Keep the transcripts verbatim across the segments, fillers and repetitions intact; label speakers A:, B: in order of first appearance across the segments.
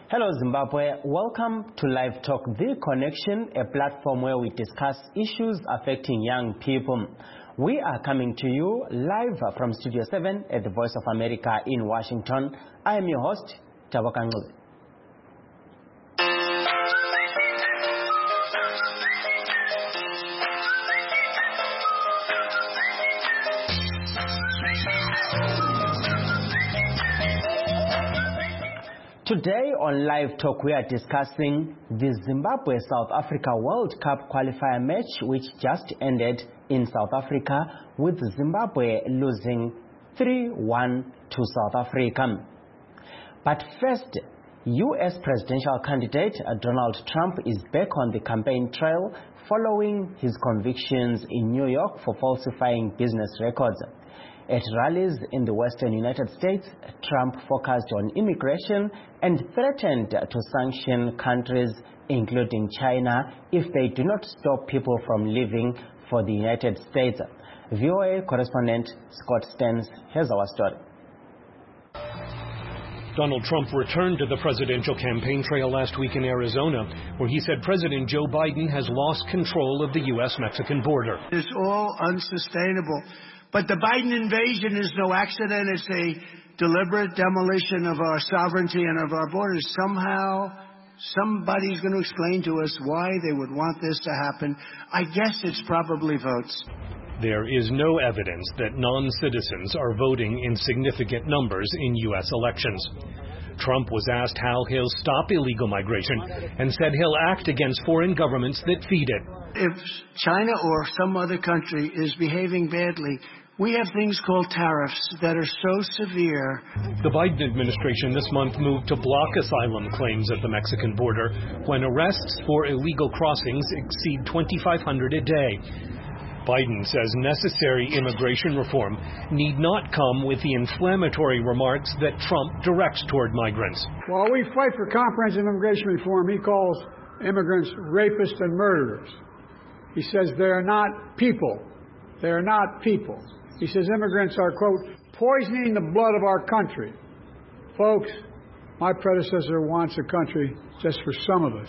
A: Hello Zimbabwe, welcome to Live Talk The Connection, a platform where we discuss issues affecting young people. We are coming to you live from Studio seven at the Voice of America in Washington. I am your host, Taboka Ngcuzi. Today on Live Talk, we are discussing the Zimbabwe-South Africa World Cup qualifier match, which just ended in South Africa, with Zimbabwe losing three one to South Africa. But first, U S presidential candidate Donald Trump is back on the campaign trail following his convictions in New York for falsifying business records. At rallies in the western United States, Trump focused on immigration and threatened to sanction countries, including China, if they do not stop people from leaving for the United States. V O A correspondent Scott Stearns has our story.
B: Donald Trump returned to the presidential campaign trail last week in Arizona, where he said President Joe Biden has lost control of the U S Mexican border.
C: It's all unsustainable. But the Biden invasion is no accident. It's a deliberate demolition of our sovereignty and of our borders. Somehow, somebody's going to explain to us why they would want this to happen. I guess it's probably votes.
B: There is no evidence that non-citizens are voting in significant numbers in U S elections. Trump was asked how he'll stop illegal migration and said he'll act against foreign governments that feed it.
C: If China or some other country is behaving badly, we have things called tariffs that are so severe.
B: The Biden administration this month moved to block asylum claims at the Mexican border when arrests for illegal crossings exceed twenty-five hundred a day. Biden says necessary immigration reform need not come with the inflammatory remarks that Trump directs toward migrants.
D: While we fight for comprehensive immigration reform, he calls immigrants rapists and murderers. He says they are not people. They are not people. He says immigrants are, quote, poisoning the blood of our country. Folks, my predecessor wants a country just for some of us.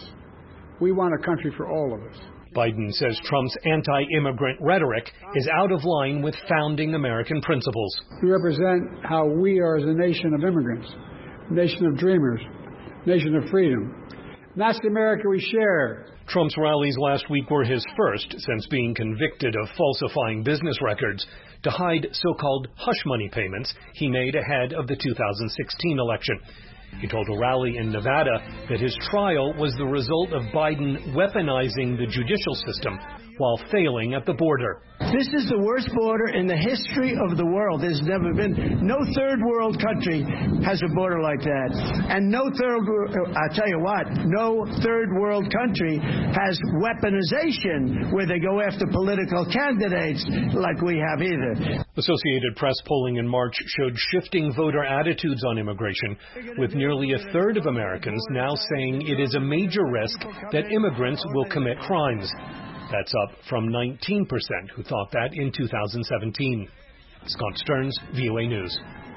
D: We want a country for all of us.
B: Biden says Trump's anti-immigrant rhetoric is out of line with founding American principles.
D: We represent how we are as a nation of immigrants, nation of dreamers, nation of freedom. And that's the America we share.
B: Trump's rallies last week were his first since being convicted of falsifying business records to hide so-called hush money payments he made ahead of the two thousand sixteen election. He told a rally in Nevada that his trial was the result of Biden weaponizing the judicial system while failing at the border.
C: This is the worst border in the history of the world. There's never been, no third world country has a border like that. And no third, I'll tell you what, no third world country has weaponization where they go after political candidates like we have either.
B: Associated Press polling in March showed shifting voter attitudes on immigration, with nearly a third of Americans now saying it is a major risk that immigrants will commit crimes. That's up from nineteen percent who thought that in two thousand seventeen. Scott Stearns, V O A News.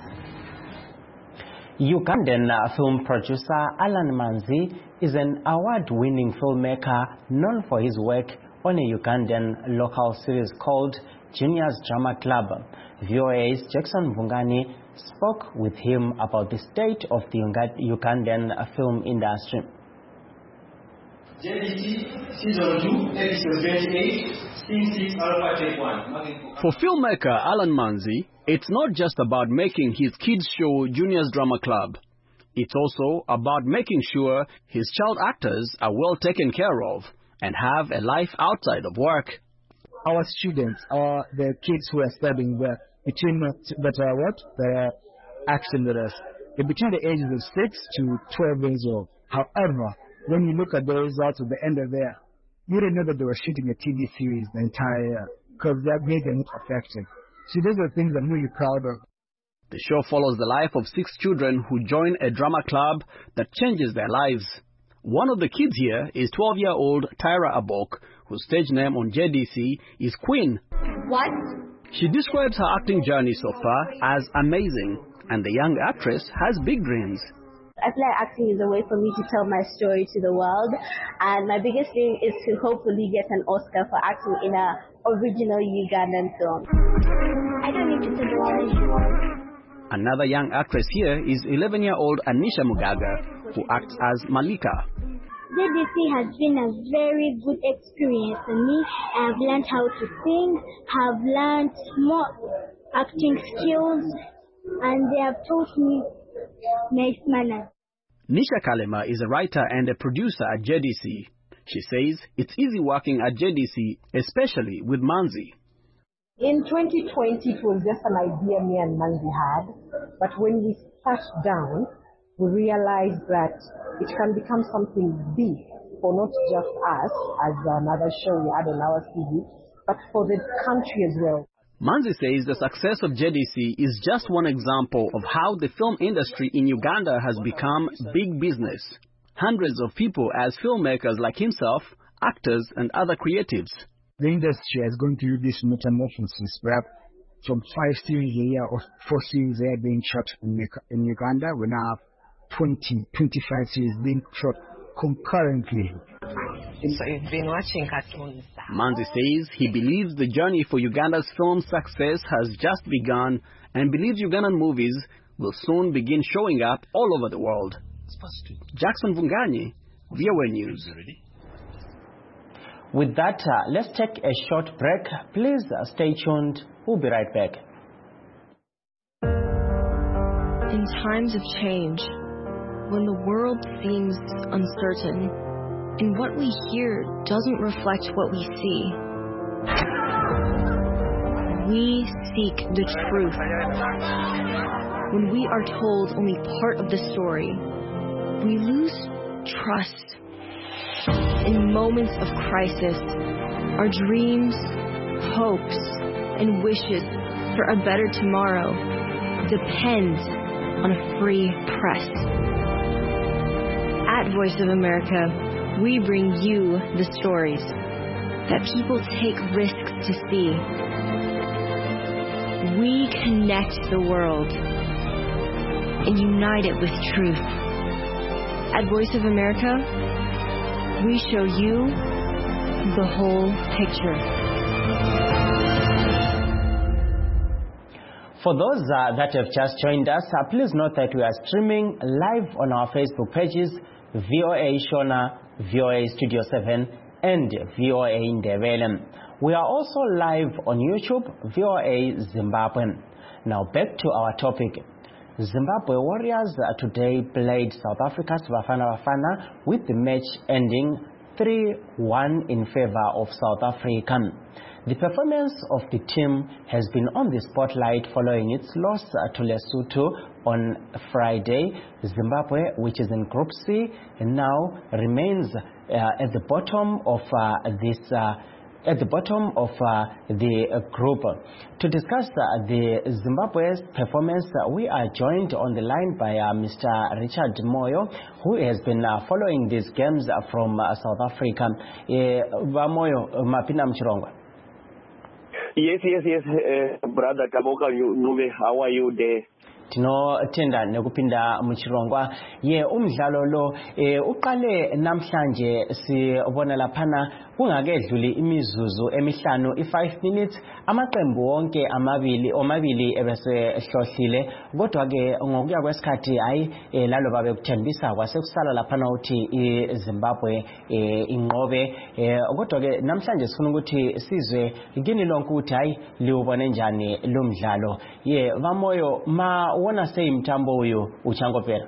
A: Ugandan film producer Alan Manzi is an award-winning filmmaker known for his work on a Ugandan local series called Junior's Drama Club. V O A's Jackson Bungani spoke with him about the state of the Ugandan film industry.
E: J D T Season two, Episode twenty-eight, Scene six, Alpha Take one.
F: For filmmaker Alan Manzi, it's not just about making his kids' show Junior's Drama Club. It's also about making sure his child actors are well taken care of and have a life outside of work.
G: Our students are the kids who are studying there between that are what? That are acting with us. They're between the ages of six to twelve years old. However, when you look at the results at the end of there, you didn't know that they were shooting a T V series the entire year because that made them not effective. So those are things I'm really proud of.
F: The show follows the life of six children who join a drama club that changes their lives. One of the kids here is twelve-year-old Tyra Abok, whose stage name on J D C is Queen.
H: What?
F: She describes her acting journey so far as amazing, and the young actress has big dreams.
H: I feel like acting is a way for me to tell my story to the world, and my biggest thing is to hopefully get an Oscar for acting in an original Ugandan film. I don't need to do the
F: Another young actress here is eleven-year-old Anisha Mugaga, who acts as Malika.
I: J D C has been a very good experience for me. I have learned how to sing, have learned more acting skills, and they have taught me nice manners.
F: Nisha Kalema is a writer and a producer at J D C. She says it's easy working at J D C, especially with Manzi.
J: In twenty twenty, it was just an idea me and Manzi had, but when we sat down, we realized that it can become something big for not just us as another show we had on our T V, but for the country as well.
F: Manzi says the success of J D C is just one example of how the film industry in Uganda has become big business. Hundreds of people as filmmakers like himself, actors and other creatives.
G: The industry is going through this metamorphosis where from five series a year or four series a year being shot in, in Uganda, we now have twenty, twenty-five series being shot concurrently.
J: So you've been watching cartoons.
F: Manzi says he believes the journey for Uganda's film success has just begun and believes Ugandan movies will soon begin showing up all over the world. Jackson Vunganyi, V O A News.
A: With that, uh, let's take a short break. Please uh, stay tuned. We'll be right back.
K: In times of change, when the world seems uncertain, and what we hear doesn't reflect what we see, we seek the truth. When we are told only part of the story, we lose trust. In moments of crisis, our dreams, hopes, and wishes for a better tomorrow depend on a free press. At Voice of America, we bring you the stories that people take risks to see. We connect the world and unite it with truth. At Voice of America, we show you the whole picture.
A: For those uh, that have just joined us, uh, please note that we are streaming live on our Facebook pages, V O A Shona, V O A Studio seven, and V O A Ndebele. We are also live on YouTube, V O A Zimbabwe. Now back to our topic. Zimbabwe Warriors uh, today played South Africa's Bafana Bafana with the match ending three one in favor of South Africa. The performance of the team has been on the spotlight following its loss uh, to Lesotho on Friday. Zimbabwe, which is in Group C, now remains uh, at the bottom of uh, this uh, at the bottom of uh, the uh, group. To discuss uh, the Zimbabwe's performance, uh, we are joined on the line by uh, Mister Richard Moyo, who has been uh, following these games uh, from uh, South Africa. Uh, Moyo, Mapina Mchirongwa.
L: Yes, yes, yes, uh, brother Kaboka Nuve, how are you there?
A: Tino tenda nekupinda Mchirongwa. Ye umdlalo lo e uqale namhlanje sibona laphana kungakedluli imizuzu emihlanu i-five minutes amaqembu wonke amabili omabili ebese hlohlile kodwa ke ngokuya kwesikhathi hayi lalo babe kuthembisa kwasekusala laphana uthi iZimbabwe inqobe kodwa ke namhlanje sifuna ukuthi sizwe kini lonke ukuthi hayi liubone njani lo mdlalo ye vamoyo ma wona seyimthambo uyu uchangopera.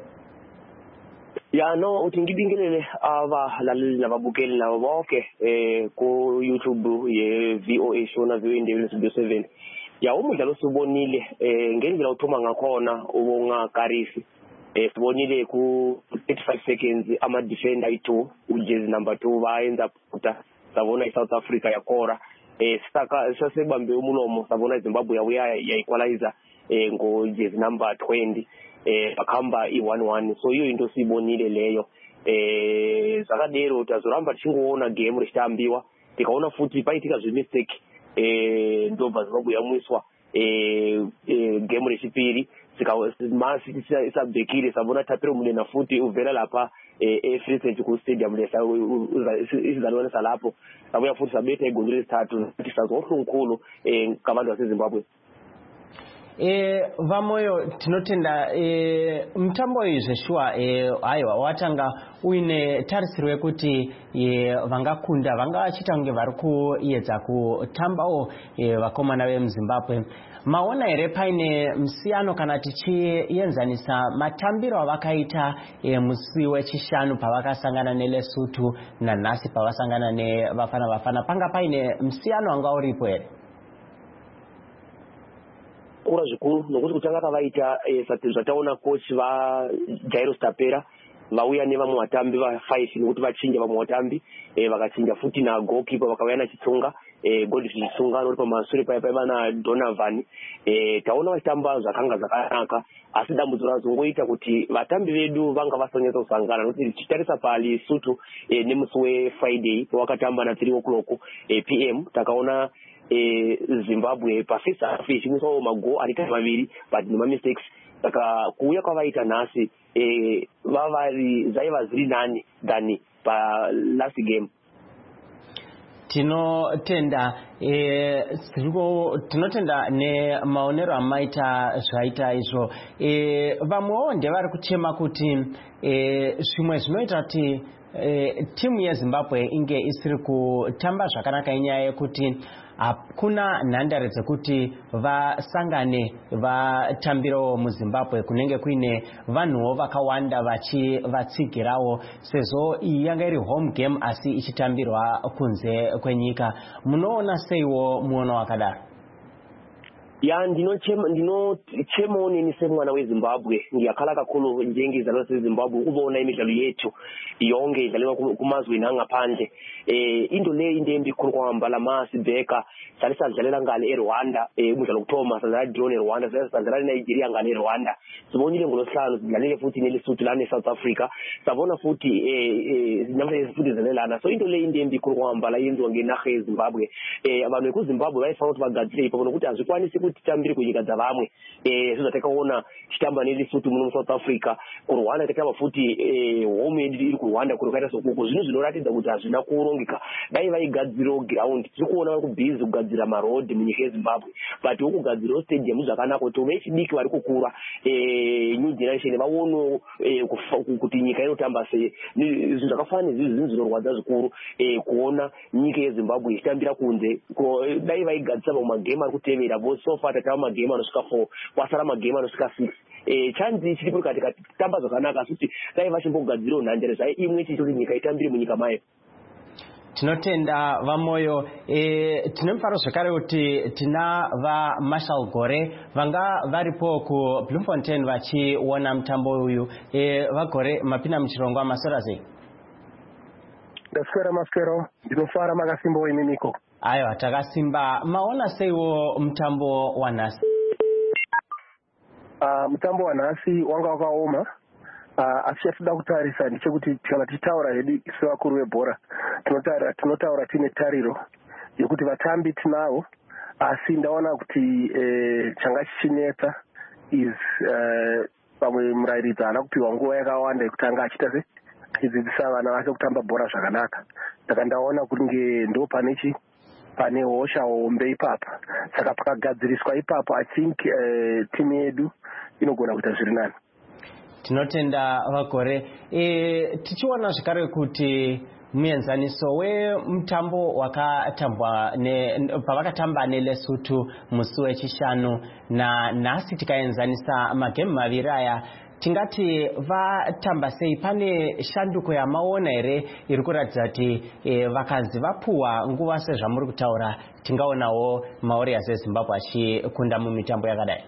L: Ya no utingibingelele abalaleli nababukeli nabo bonke eh ku YouTube ye V O A Shona V O A Ndebele Studio seven. Ya umdlalo sibonile eh ngendlela uthoma ngakhona ubongakarisi eh sibonile ku thirty-five seconds ama defender i-two ujersey number two bayenza puta sabona iSouth Africa yakora eh saka sasebambe umulomo sabona iZimbabwe yabuya yayiqualizer eh ngo jersey number twenty. Eh akamba i-one one, so hiyo into sibonile leyo eh zakadero utazoramba chingoona game rishambiwa tikaona futhi paitika zve mistake eh ndobva Zimbabwe yamwiswa eh, eh, game rechipiri sika masi isabhekire sabona tapiro munena futi uvela lapha eh Free State ku stadium lesa izalwanisa lapho sabuya futhi sabetha igoli lesithathu sisazohlunkhulu eh kabantu baseZimbabwe.
A: Eh vamoyo tinotenda eh mtambo izve shwa eh aiwa watanga uine tarisirwe kuti eh vangakunda vanga vachita kunge vari kuedza kutambawo eh vakomana vemuZimbabwe. Maona here paine musiyano kana tichienzanisa matambiro avakaita e, musi wechishanu pavakasangana neLesotho nanhasi pavasangana neVafana Bafana, panga paine musiyano wanga uripo here?
L: Kura zvikuru nokuti kutanga kavaita zvataona coach vaJairos Tapera vauya nevamwe vatambi va-five nokuti vachinja vamwe vatambi vakachinja futi nagoalkeeper vakauya nachitsunga Godfrey Tsunga uri pamashure paya paiva naDonovan. Taona vachitamba zvakanga zvakanaka, asi dambudziko razongoita kuti vatambi vedu vanga vasanyatsa kusangana nokuti tichitarisa paLesotho nemusi weFriday pawakatamba na three o'clock p m takaona Zimbabwe pafirst half ichimwisawo magoo aita maviri but nema-mistakes. Saka kuuya kwavaita nhasi vavari zvaiva zviri nani than palast game.
A: Tinotenda eh siriko tinotenda ne maonero amaita zvaita izvo eh vamwewo ndevari kuchema kuti eh zvimwe zvinoita kuti eh timu yeZimbabwe inge isiri kutamba zvakanaka inyaya yekuti hakuna nhandare dzekuti vasangane vatambirawo muZimbabwe kunenge kuine vanhuwo vakawanda vachivatsigirawo sezvo iyi yanga iri home game asi ichitambirwa kunze kwenyika. Munoona seiwo muono wakadaro?
L: Ya ndinochema ndinochemawo neni semwana weZimbabwe ndiyakhala kakhulu njengezizalwa zeZimbabwe ukuona imidlalo yethu yonke idlalwa kumazweni angaphandle. Eh into le indembi khulu kwahamba Masibeka salisadlalela ngale eRwanda umdlalo kuthoma sadlala drone eRwanda sadlala eNigeria ngale eRwanda sibonile ngolosihlanu sidlalile futhi neLesotho lana eSouth Africa sabona futhi eh namhlanje futhi zalelana. So into le indembi khulu kwahamba yenziwa ngenarha yeZimbabwe. Eh abantu kuZimbabwe bayifuna ukuthi bagadzire ipho nokuthi azikwanisi kuti tambiri kunyika dzavamwe eh sizatakaona chitamba neLesotho muno South Africa kuRwanda takaba futhi eh home iri kuRwanda kurukaita sokuko zvino zvinoratidza kuti hazvina kurongeka. Dai vaigadzira ground tikuona vari kubhizi kugadzira maroad munyika yeZimbabwe but ukugadzira stadium zvakanaka kuti vechidiki vari kukura eh new generation vaono kuti nyika inotamba sei. Zvinhu zvakafanana izvi zvinorwadza zvikuru eh kuona nyika yeZimbabwe ichitambira kunze. Dai vaigadzira magame ari kutevera bo so far tatama magame anosvika four kwasara magame anosvika six. Eh chanzi chiripo kati tamba zvakanaka kuti dai vachimbogadzira nhandare zvai imwe chitori nyika itambire munyika mayo.
A: Tinotenda vamoyo eh tinemfaro zvakare kuti tina va Marshall Gore vanga varipo ku Bloemfontein vachiona mutambo uyu eh vagore mapina muchirongwa masora sei?
M: Ndaswera maswero ndinofara makasimba imimiko.
A: Aiwa takasimba. Maona seiwo mutambo wanhasi?
M: Ah mutambo wanhasi wanga wakaoma. Uh, asi chatoda kutarisa ndechekuti kana tichitaura hedu sevakuru vebhora tinotaura tinotaura tine tariro yekuti vatambi tinavo asi ndaona kuti eh, changa chichinetsa is pamwe uh, murairidzi haana kupiwa nguva yakawanda yekuti anga achita se achidzidzisa vana vake kutamba bhora zvakanaka. Saka ndaona kuti nge ndo panechi pane hosha hombe ipapa, saka pakagadziriswa ipapo I think uh, timu yedu inogona kuita zviri nani.
A: Tinotenda vagore e, tichiona zvakare kuti muenzaniso wemutambo wakatambwa ne pavakatamba neLesotho musi wechishanu na nhasi tikaenzanisa magame maviri aya tingati vatamba sei? Pane shanduko yamaona here iri kuratidza kuti e, vakanzi vapuwa nguva sezvamuri kutaura tingaonawo maOrioles eZimbabwe achikunda mumitambo yakadai?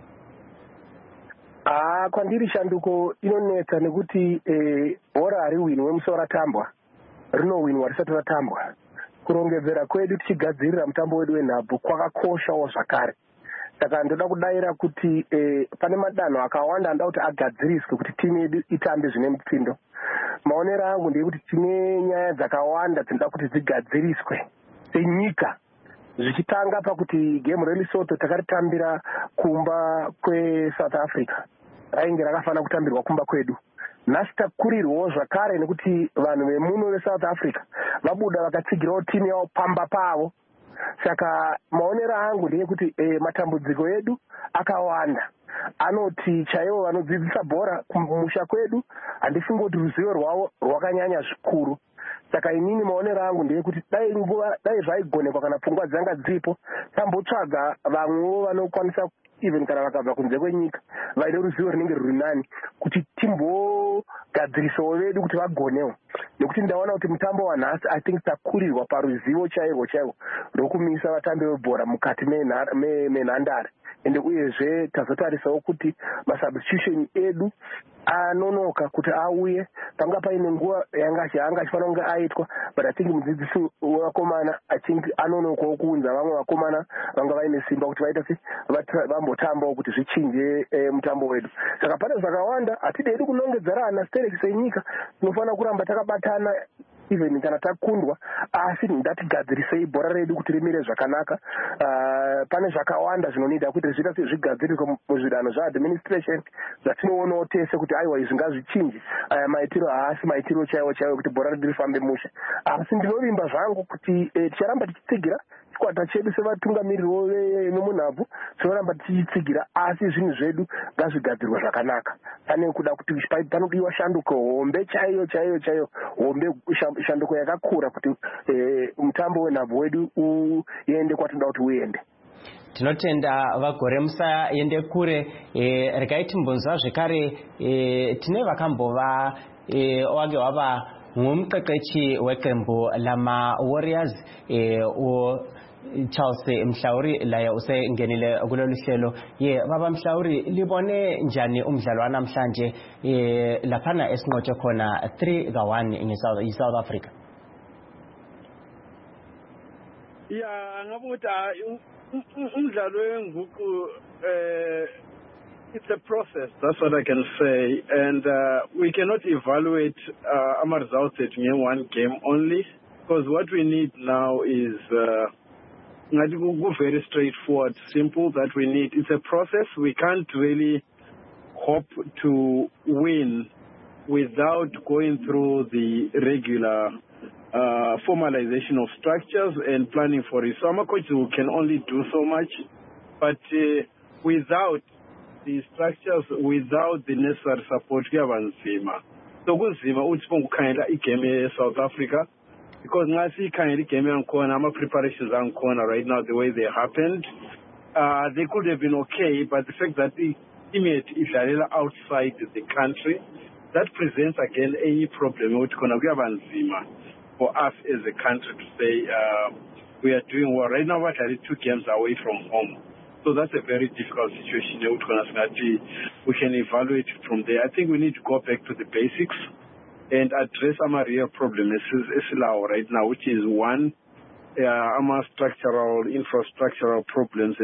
M: Ah, kwandiri shanduko inonetsa nekuti eh bhora ari win wemusi ratambwa rinowinwa risati ratambwa. Kurongedzera kwedu tichigadzirira mutambo wedu wenhabvu kwakakoshawo zvakare. Saka ndoda kudaira kuti eh pane madanho akawanda anda kuti agadziriswe kuti timu yedu itambe zvine mutsindo. Maonero angu ndekuti tine nyaya dzakawanda dzinoda kuti dzigadziriswe senyika zvichitanga pakuti game reLesotho takaritambira kumba kweSouth Africa rainge rakafanira kutambirwa kumba kwedu. Nhasi takurirwawo zvakare nekuti vanhu vemuno veSouth Africa vabuda vakatsigirawo timu yavo pamba pavo. Saka maonero angu ndeyekuti e, matambudziko edu akawanda. Anoti chaivo vanodzidzisa bhora kumusha kwedu handifungi kuti ruzivo rwavo rwakanyanya zvikuru. Saka inini maonero angu ndeyekuti dai nguva dai zvaigonekwa kana pfungwa dzanga dzipo tambotsvaga vamwewo vanokwanisa even kana vakabva kunze kwenyika vaine ruzivo rinenge ruri nani kuti timbogadzirisawo vedu kuti vagonewo. Nekuti ndaona kuti mutambo wanhasi I think takurirwa paruzivo chairwo chairwo rokumisa vatambi vebhora mukati menhandare. Ende uyezve tazotarisawo kuti masubstitution edu anonoka kuti auye. Panga paine nguva yanga achifanira kunge aitwa, but I think mudzidzisi wevakomana I think anonokawo kuunza vamwe vakomana vanga vaine simba kuti vaita se vambotambawo kuti zvichinje e, mutambo wedu. Saka pane zvakawanda hatidedi kunongedzerana stereki senyika. Tinofanira kuramba takabatana even kana takundwa asi ngatigadzirisei bhora redu kuti rimire zvakanaka. Uh, pane zvakawanda zvinonida kuti zviita sezvigadziriswa muzvidanho zvaadministration zvatinoonawo tese kuti aiwa izvi ngazvichinji aya maitiro haasi maitiro chaiwo chaiwo kuti bhora redu rifambe musha. Asi ndinovimba zvangu kuti eh, ticharamba tichitsigira chikwata chedu sevatungamiriro vemunhabvu tinoramba tichitsigira asi zvinhu zvedu ngazvigadzirwa zvakanaka. Pane kuda kuti panodiwa shanduko hombe chaiyo chaiyo chaiyo hombe shanduko yakakura kuti eh, mutambo wenhabvu wedu uende kwatoda kuti uende.
A: Tinotenda vagore musaende kure. E, regai timbonzwa zvekare e, tine vakambova e, wage wava ngumqeqeshi weqembu lama Warriors e, u Charles Mhlauri laye usengenile kulolu hlelo. Ye baba Mhlauri, libone njani umdlalo namhlanje e, laphana esinqotshe khona three ka one in South, South Africa?
N: Yeah, ngabuthi umdlalo wenguqu uh it's a process, that's what I can say, and uh, we cannot evaluate uh, our results at one game only, because what we need now is uh, very straightforward, simple, that we need. It's a process. We can't really hope to win without going through the regular uh, formalization of structures and planning for it. So our coaches can only do so much, but uh, without the structures, without the necessary support, we have nzima. So kunzima uthi bongukhangela igame eSouth Africa, because ngasi ikhangela igame yangikhona, ama preparations angikhona right now the way they happened, uh, they could have been okay, but the fact that the image is outside the country, that presents again any problem uthi khona kuyaba nzima for us as a country to say uh, we are doing well. Right now we're two games away from home. So that's a very difficult situation. We can evaluate it from there. I think we need to go back to the basics and address our real problem right now, which is one, uh, our structural, infrastructural problems.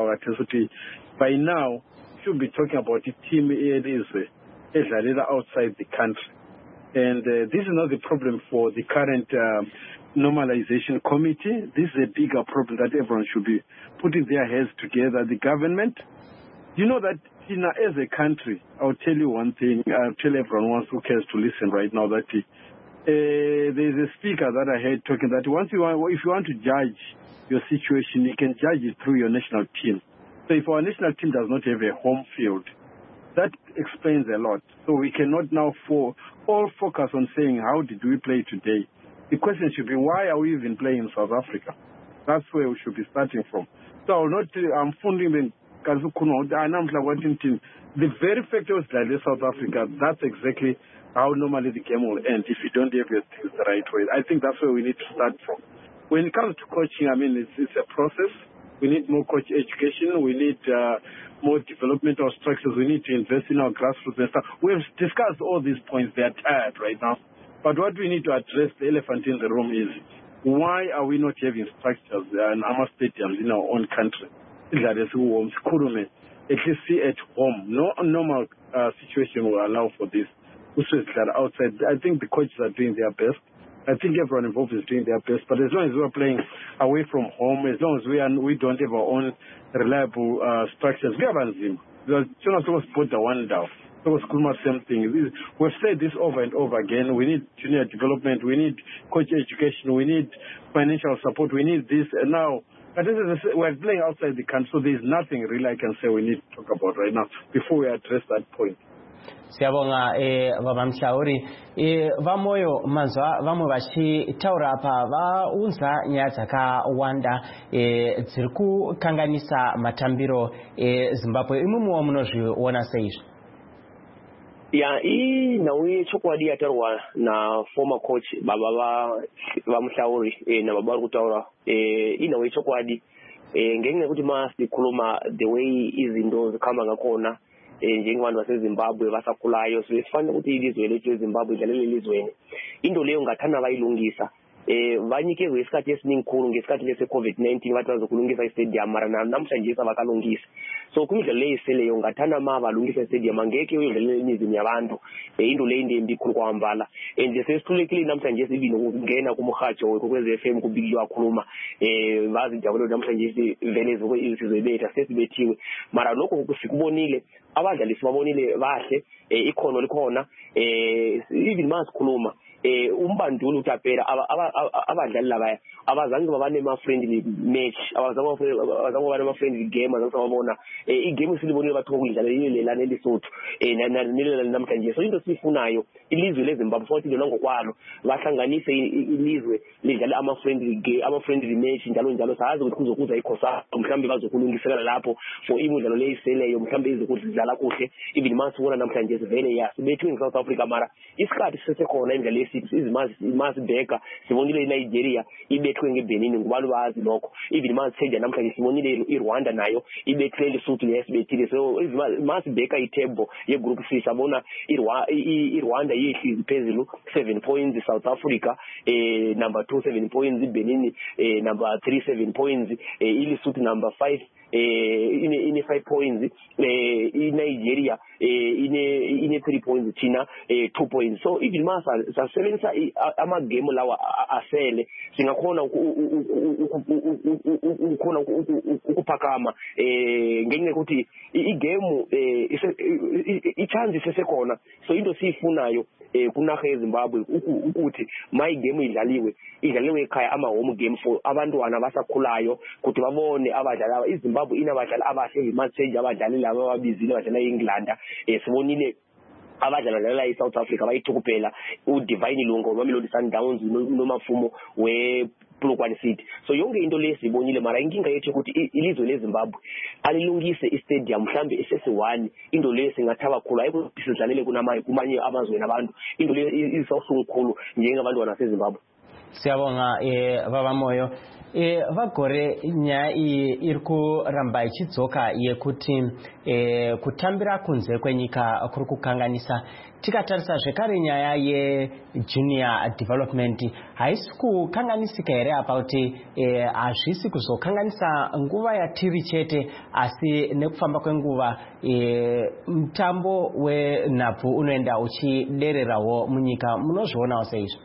N: By now, we should be talking about the team it is outside the country. And uh, this is not the problem for the current uh, normalization committee. This is a bigger problem that everyone should be putting their heads together. The government, you know that in, as a country, I'll tell you one thing, I'll tell everyone who cares to listen right now that uh, there's a speaker that I heard talking that once you want, if you want to judge your situation, you can judge it through your national team. So if our national team does not have a home field, that explains a lot. So we cannot now for all focus on saying how did we play today. The question should be, why are we even playing in South Africa? That's where we should be starting from. So I will not, I'm funding the the very fact of South Africa, that's exactly how normally the game will end if you don't have your things the right way. I think that's where we need to start from. When it comes to coaching, I mean, it's, it's a process. We need more coach education. We need uh, more developmental structures. We need to invest in our grassroots and stuff. We've discussed all these points. They're tired right now. But what we need to address, the elephant in the room, is why are we not having structures and our stadiums in our own country? At least see at home. No normal uh, situation will allow for this. Outside, I think the coaches are doing their best. I think everyone involved is doing their best. But as long as we are playing away from home, as long as we are, we don't have our own reliable uh, structures, we have Anzim. We're not supposed to put the one down. So the same thing. We've said this over and over again. We need junior development. We need coach education. We need financial support. We need this. And now, but this is a, we're playing outside the country, so there's nothing really I can say we need to talk about right now before we address that point.
A: Siyabonga eh baba Mhlauri eh vamoyo manzwa vamwe vachitaura apa vaunza nyaya dzakawanda eh dziri kukanganisa matambiro eZimbabwe. Imwe munozviona seizvo?
L: Ya hii na uye chokwadi yatarwa na former coach baba va va Mhlauri eh na baba kutaura eh ina uye chokwadi eh ngenge kuti masi khuluma the way izinto zikhamba ngakona eh njengabantu baseZimbabwe basakhulayo sifanele ukuthi ilizwe lethu eZimbabwe idlalele ilizweni into leyo ngathana bayilungisa eh vanikezwe isikhathi esiningikhulu ngesikhathi lese COVID nineteen bathi bazokulungisa istadium mara namhlanje sabakalungisa so kumidlalo leyiseleyo ngathana ma balungisa istadium angeke uyidlalele imizini yabantu eh into leyo indembi ikhulu kwambala and sesithulekile namhlanje sibini ukungena kumhajo kwekwez F M kubikwa khuluma eh bazi jabule namhlanje vele izizwe bethu sesibethiwe mara lokho kusikubonile abadlali sibabonile bahle ikhono likhona eh even masikhuluma eh umbanduli uTapera abadlali laba abazange babane ma friendly match abazange abazange babane ma friendly game azange babona eh igame silibonile bathu ukudlala ilelana elisotho eh nalelo namhlanje so into sifunayo ilizwe leZimbabwe futhi lona ngokwalo bahlanganise ilizwe lidlala ama friendly game ama friendly match njalo njalo sazi ukuthi kuzokuza ikhosa mhlambe bazokulungisela lapho for imidlalo leyiseleyo mhlambe izokudlala kuhle even masibona namhlanje vele yasibethu in South Africa mara isikhathi sisekhona imidlalo yesix izimazi imazi bheka sibonile iNigeria ibethwe ngeBenin ngubalo bazi lokho even masithenja namhlanje sibonile iRwanda nayo ibethwe lesotho yesibethile so izimazi bheka itable yegroup C sabona iRwanda yehlizi phezulu seven points South Africa eh number two seven points iBenin eh number three seven points eh iLesotho number five eh ine ine five points eh iNigeria eh ine ine three points China eh two points so even masa sasebenzisa ama game lawa asele singakhona ukukhona ukuphakama eh ngenge ukuthi igame ichance sesekhona so into sifunayo eh kunaga eZimbabwe ukuthi my game idlaliwe idlaliwe ekhaya ama home game for abantwana basakhulayo ukuthi babone abadlali iZimbabwe inabadlali abahle imatch abadlali laba ababizile abadlali eEngland eh sibonile abadlala la eSouth Africa bayithukupela uDivine Lungo Mamelodi Sundowns noMafumo we Polokwane City so yonke into lesibonile mara inkinga yethu ukuthi ilizwe leZimbabwe alilungise istadium mhlambe esese one into lesingathaba khulu ayikho sidlalele kunamanye kumanye amazwe nabantu into lesawusungkhulu njengabantu baseZimbabwe.
A: Siyabonga eh baba Moyo eh vagore nyaya iri kuramba ichidzoka yekuti eh kutambira kunze kwenyika kuri kukanganisa tikatarisa zvekare nyaya yejunior development haisi kukanganisika here apa kuti eh hazvisi kuzokanganisa nguva yatiri chete asi nekufamba kwenguva eh mutambo wenhabvu unoenda uchidererawo munyika munozvionawo seizvo?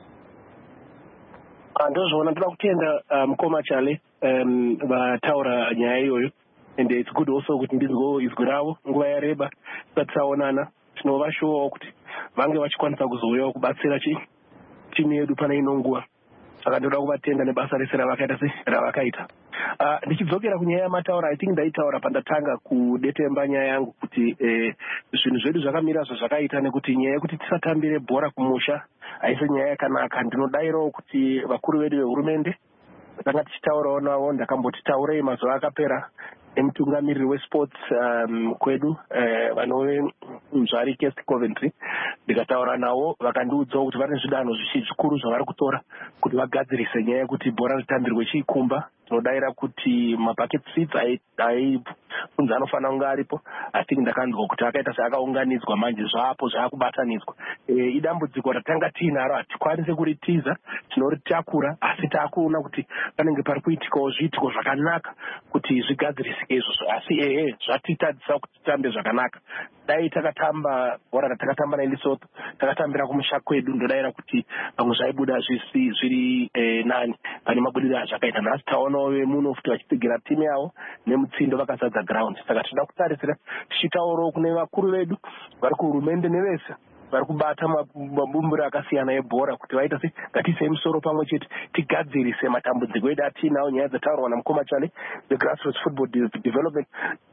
M: Ndozvona ndoda kutenda mukoma chale vataura nyaya iyoyo and it's good also kuti ndizwo izwi ravo nguva yareba tisati taonana tinovashowawo kuti vange vachikwanisa kuzouyawo kubatsira timu yedu pana ino nguva saka ndoda kuvatenda nebasa rese ravakaita se ravakaita ndichidzokera kunyaya yamataura I think ndaitaura pandatanga kudetemba nyaya yangu kuti zvinhu zvedu zvakamira zvazvakaita nekuti nyaya yekuti tisatambire bhora kumusha haisi nyaya yakanaka ndinodayirawo kuti vakuru vedu vehurumende tanga tichitaurawo navo ndakamboti taurei mazuva akapera emutungamiriri wesports um, kwedu eh, vanove mzvari Kest Coventry ndikataura navo vakandiudzawo kuti vane zvidanho zvikuru zvavari kutora kuti vagadzirise nyaya yekuti bhora ritambirwe chiikumba tinodaira kuti mabucket seats aifunza anofanira kunge aripo. I think ndakanzwa kuti akaita seakaunganidzwa manje zvapo zvaakubatanidzwa. Idambudziko ratanga tiinaro hatikwanise kuritiza, tinoritakura asi taakuona kuti panenge pari kuitikawo zviitiko zvakanaka kuti zvigadzirisike izvozvo, asi ehe zvatitadzisa kuti titambe zvakanaka. Dai takatamba bhora ratakatamba neLesotho takatambira kumusha kwedu, ndodaira kuti pamwe zvaibuda zviri nani pane mabudiro azvakaita. Nhasi taonawo vemuno futi vachitsigira timu yavo nemutsindo vakazadza ground. Saka tinoda kutarisira tichitaurawo kune vakuru vedu vari kuhurumende nevese vari kubata mabumbiro akasiyana ebhora kuti vaita se ngatiisei musoro pamwe chete tigadzirise matambudziko edu atiinawo, nyaya dzataurwa namukoma Chale the grassroots football development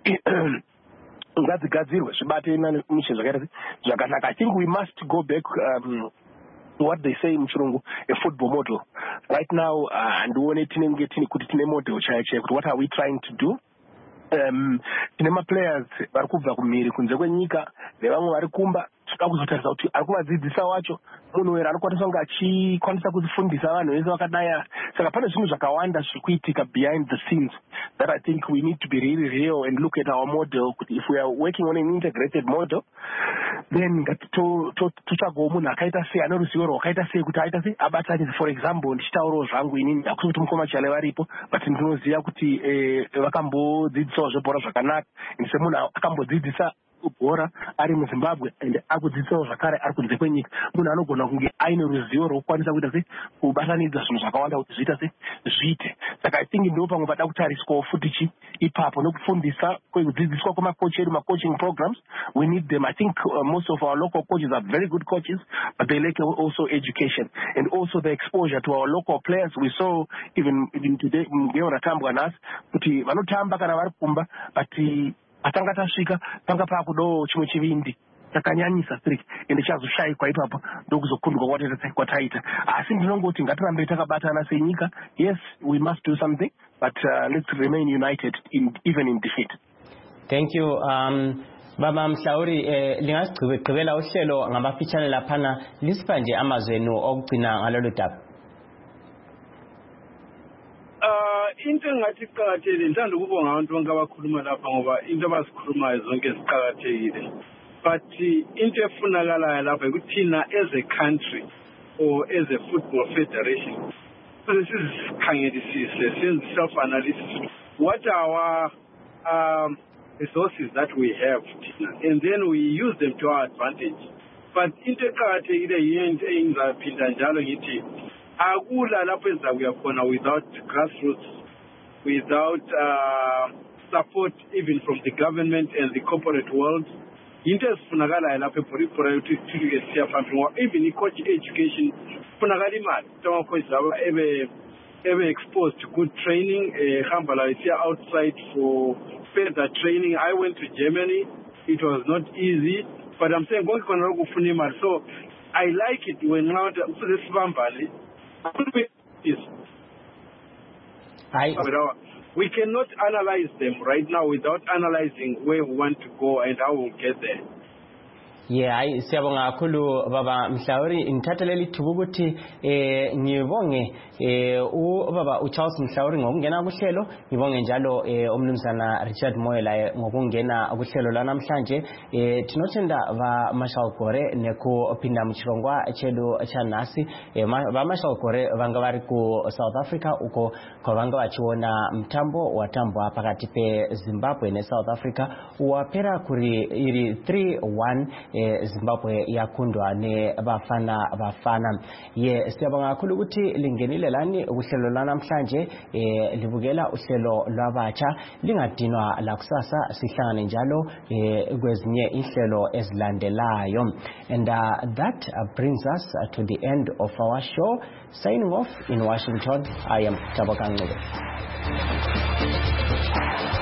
M: ngadzigadzirwe zvibate mishe zvakaita zvakanaka. I think we must go back um, what they say in muchirungu a football model right now, and ndione tinenge tini kuti tine model chaiyo chaiyo kuti what are we trying to do. Um, tine maplayers vari kubva kumhiri kunze kwenyika nevamwe vari kumba, toda kuzotarisa kuti ari kuvadzidzisa wacho munhu wera anokwanisa kunge achikwanisa kufundisa vanhu vese vakadaya. Saka pane zvinhu zvakawanda zviri kuitika behind the scenes that I think we need to be really real and look at our model. Kuti if we are working on an integrated model, then totsvagawo munhu akaita sei, ane ruzivo rwakaita sei kuti aita sei abatanidze. For example, ndichitaurawo zvangu inini, hakusi kuti mukoma Chale varipo, but ndinoziva kuti vakambodzidzisawo zvebhora zvakanaka, ende semunhu akambodzidzisa bhora ari muZimbabwe and akudzidzisawo zvakare ari kunze kwenyika, munhu anogona kunge aine ruzivo rwokukwanisa kuita sei kubatanidza zvinhu zvakawanda kuti zviita sei zviite. Saka I think ndo pamwe pada kutariswawo futi chi ipapo nokufundisa kwekudzidziswa kwemakochi edu, ma-coaching programs. We need them. I think uh, most of our local coaches are very good coaches, but they lack also education and also the exposure to our local players. We saw even even today mugeo ratambwa nhasi kuti vanotamba kana vari kumba, but atanga tasvika panga paakudawo chimwe chivindi takanyanyisa strict ende chazoshayikwa ipapo ndokuzokundwa kwataita. Asi ndinongoti ngatirambe takabatana senyika. Yes, we must do something, but uh, let's remain united in, even in defeat.
A: Thank you. Um, Baba Mhlauri, eh, lingasigqibela uhlelo ngamafitshane laphana, lisipha nje amazwi enu okugcina ngalolu daba.
N: Into engathi iqakathekile, ndithanda ukubonga abantu bonke abakhuluma lapha ngoba into abazikhulumayo zonke ziqakathekile. But into efunakalayo lapha ukuthi thina as a country or as a football federation sizikhangelisise, senze self-analysis. What are our um, resources that we have, and then we use them to our advantage. But into eqakathekile yinto engizaphinda njalo ngithi akula lapho ezakuya khona without grassroots, without uh, support even from the government and the corporate world. Into esifunakalayo lapho ebhoribhora yothuthukise siya phambili ngoba even i-coach education funakala imali. Ama-coaches abo ebe ebe exposed to good training, ehamba la isiya outside for further training. I went to Germany. It was not easy, but I'm saying konke khona lokufuna imali. So I like it when now sesibambane.
A: I
N: We cannot analyze them right now without analyzing where we want to go and how we'll get there.
A: Yeah, I siyabonga kakhulu Baba Mhlauri. Ngithathelele ithuba ukuthi eh ngibonge eh ubaba uCharles Mhlauri ngokungena kuhlelo, ngibonge njalo eh umnumzana Richard Moyela ngokungena kuhlelo la namhlanje. Eh tinothenda ba Marshall Gore nekuphinda muchirongwa chedu chanasi eh ba Marshall Gore vanga vari ku South Africa uko kwa vanga vachiona mtambo watambwa pakati pe Zimbabwe ne South Africa wapera kuri iri three one. Zimbabwe yakundwa ne bafana bafana. Ye siyabonga kakhulu ukuthi lingenile lani uhlelo la namhlanje eh libukela uhlelo lwabatsha, lingadinwa la kusasa sihlangane njalo eh kwezinye inhlelo ezilandelayo. And uh, that uh, brings us uh, to the end of our show. Signing off in Washington, I am Tabakangwe.